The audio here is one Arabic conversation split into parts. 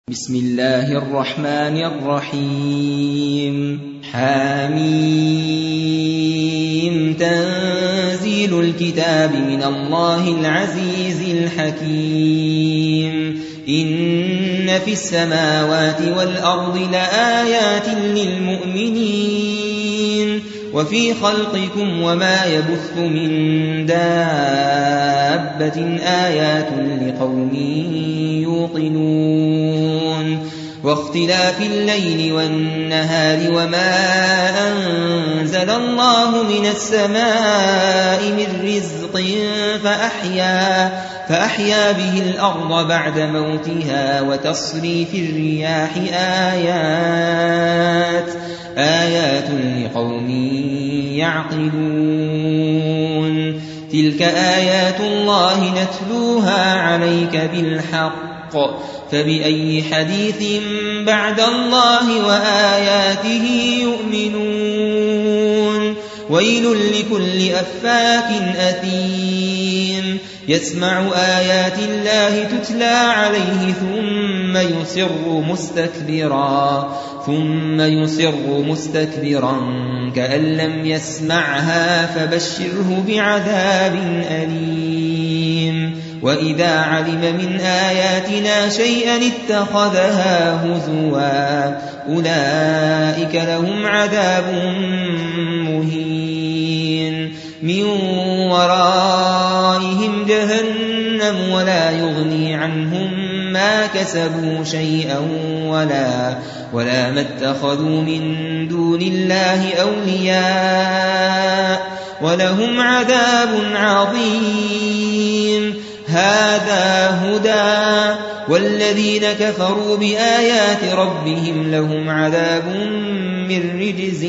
بسم الله الرحمن الرحيم حميم تنزيل الكتاب من الله العزيز الحكيم إن في السماوات والأرض لآيات للمؤمنين وفي خلقكم وما يبث من دابة آيات لقوم يوقنون واختلاف الليل والنهار وما أنزل الله من السماء من رزق فأحيا به الأرض بعد موتها وتصريف الرياح آيات لقوم يعقلون تلك آيات الله نتلوها عليك بالحق فبأي حديث بعد الله وآياته يؤمنون ويل لكل أفاك أثيم يسمع آيات الله تتلى عليه ثم يصر مستكبرا كأن لم يسمعها فبشره بعذاب أليم وإذا علم من آياتنا شيئا اتخذها هزوا أولئك لهم عذاب مهين من ورائهم جهنم ولا يغني عنهم ما كسبوا شيئا ولا ما اتخذوا من دون الله أولياء ولهم عذاب عظيم هذا هدى والذين كفروا بآيات ربهم لهم عذاب من رجز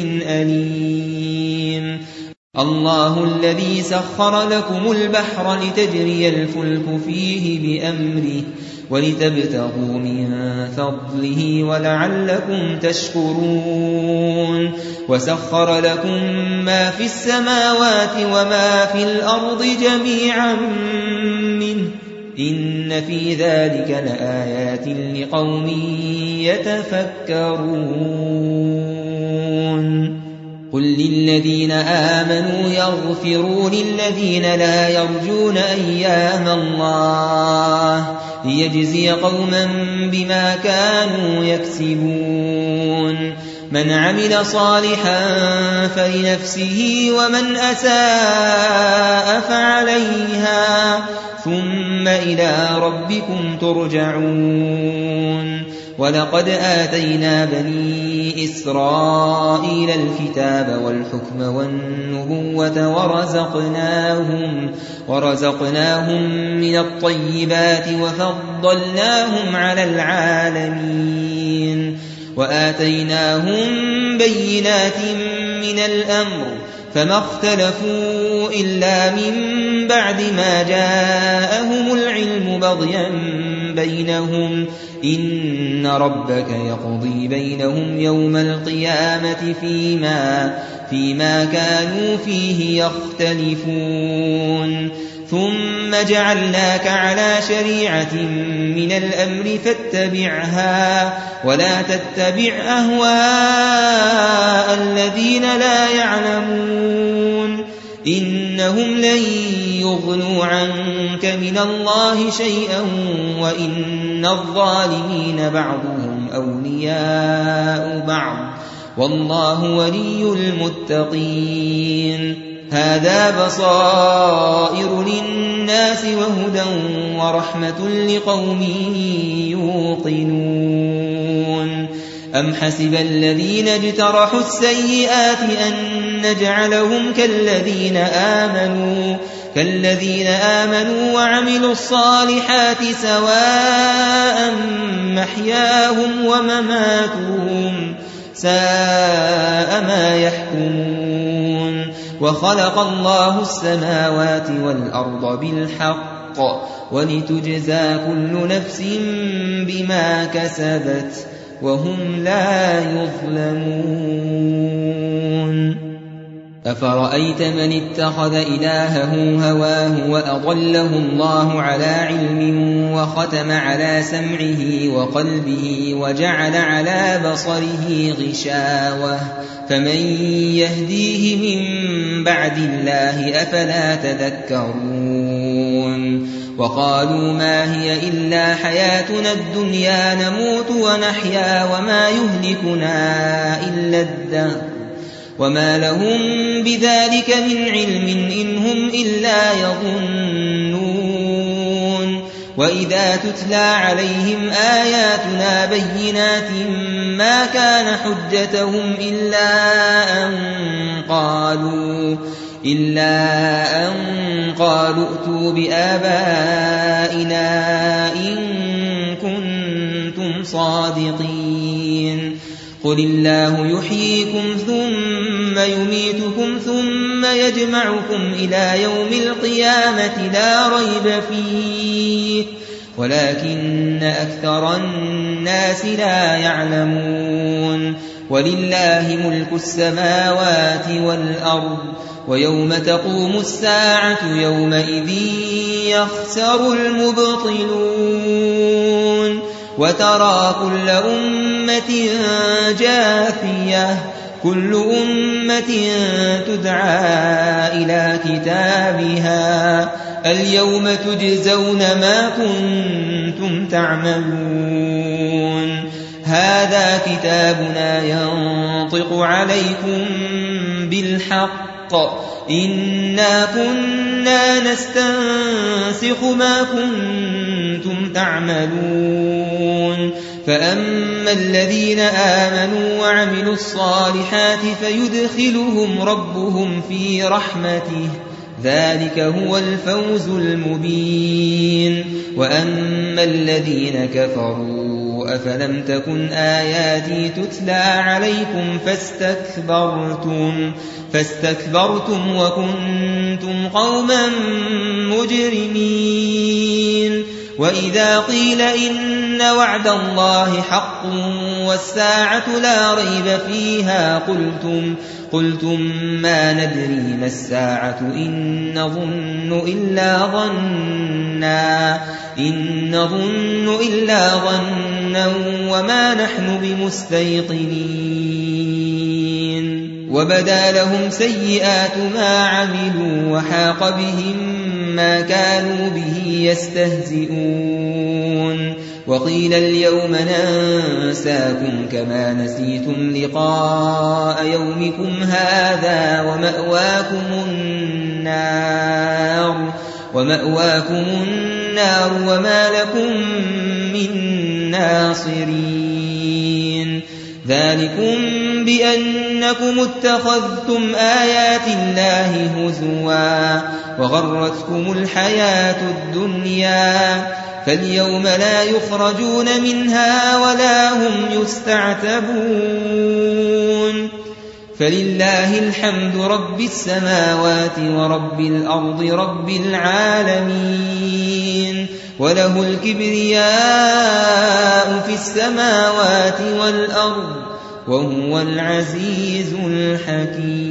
أليم الله الذي سخر لكم البحر لتجري الفلك فيه بأمره ولتبتغوا من فضله ولعلكم تشكرون وسخر لكم ما في السماوات وما في الأرض جميعا منه إن في ذلك لآيات لقوم يتفكرون قل للذين آمنوا يغفروا للذين لا يرجون أيام الله ليجزي قوما بما كانوا يكسبون من عمل صالحا فلنفسه ومن أساء فعليها ثم إلى ربكم ترجعون ولقد آتينا بني إسرائيل الكتاب والحكم والنبوة ورزقناهم من الطيبات وفضلناهم على العالمين وآتيناهم بينات من الأمر فما اختلفوا إلا من بعد ما جاءهم العلم بغيا بينهم إن ربك يقضي بينهم يوم القيامة فيما كانوا فيه يختلفون ثم جعلناك على شريعة من الأمر فاتبعها ولا تتبع أهواء الذين لا يعلمون إنهم لن يغنوا عنك من الله شيئا وإن الظالمين بعضهم أولياء بعض والله ولي المتقين هذا بصائر للناس وهدى ورحمة لقوم يوقنون أم حسب الذين اجترحوا السيئات أن نجعلهم كالذين آمنوا وعملوا الصالحات سواء محياهم ومماتهم ساء ما يحكمون وخلق الله السماوات والأرض بالحق ولتجزى كل نفس بما كسبت وهم لا يظلمون أفرأيت من اتخذ إلهه هواه وأضله الله على علم وختم على سمعه وقلبه وجعل على بصره غشاوة فمن يهديه من بعد الله أفلا تذكرون وقالوا ما هي إلا حياتنا الدنيا نموت ونحيا وما يهلكنا إلا الدهر وما لهم بذلك من علم إن هم إلا يظنون وإذا تتلى عليهم آياتنا بينات ما كان حجتهم إلا أن قالوا ائتوا بآبائنا إن كنتم صادقين قل الله يحييكم ثم يميتكم ثم يجمعكم إلى يوم القيامة لا ريب فيه ولكن أكثر الناس لا يعلمون ولله ملك السماوات والأرض ويوم تقوم الساعة يومئذ يخسر المبطلون وترى كل أمة جاثية كل أمة تدعى إلى كتابها اليوم تجزون ما كنتم تعملون هذا كتابنا ينطق عليكم بالحق إنا كنا نستنسخ ما كنتم تعملون فأما الذين آمنوا وعملوا الصالحات فيدخلهم ربهم في رحمته ذلك هو الفوز المبين وأما الذين كفروا أفلم تكن آياتي تتلى عليكم فاستكبرتم وكنتم قوما مجرمين وإذا قيل إن وعد الله حق والساعة لا ريب فيها قلتم ما ندري ما الساعة إن نظن إلا ظنا وما نحن بمستيقنين وبدا لهم سيئات ما عملوا وحاق بهم ما كانوا به يستهزئون وقيل اليوم ننساكم كما نسيتم لقاء يومكم هذا ومأواكم النار وما لكم من ناصرين ذلكم بأنكم اتخذتم آيات الله هزوا وغرتكم الحياة الدنيا فاليوم لا يخرجون منها ولا هم يستعتبون فلله الحمد رب السماوات ورب الأرض رب العالمين وله الكبرياء في السماوات والأرض وهو العزيز الحكيم